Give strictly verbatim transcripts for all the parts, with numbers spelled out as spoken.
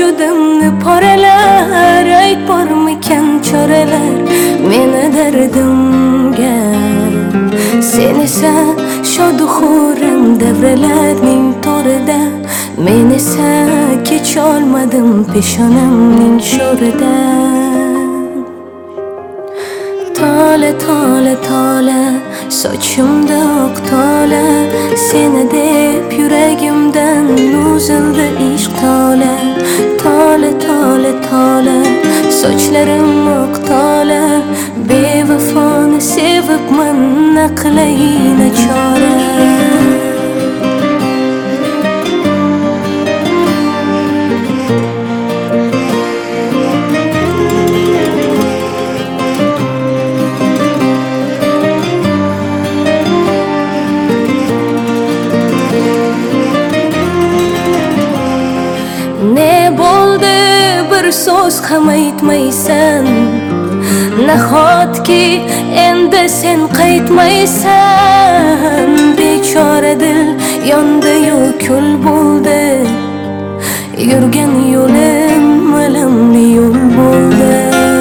vujudimni poralar, ayt bormikan choralar meni dardimga. Sen esa shodu xurram davralarning torida, men esa kecholmadim peshonamning sho'rida. Tole tole tole sochimda oq tole, seni deb yuragimdan uzildi ishq tole. Tole tole tole sochlarim oq tole, bevafoni sevibman aqlayin chora. Ne bo'ldi bir so'z ham aytmaysan, nahotki endi sen qaytmaysan. Bechora dil yondi-yu kul bo'ldi, yurgan yo'lim alamli yo'l bo'ldi.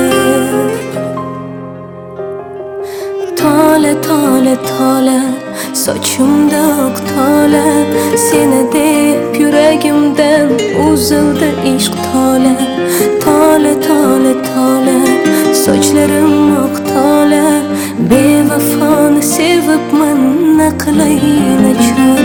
Tole tole tole sochimda oq tole, seni deb yuragimdan uzildi ishq tole. Tole tole tole sochlarim oq tole, bevafoni sevibman aqlayin chora.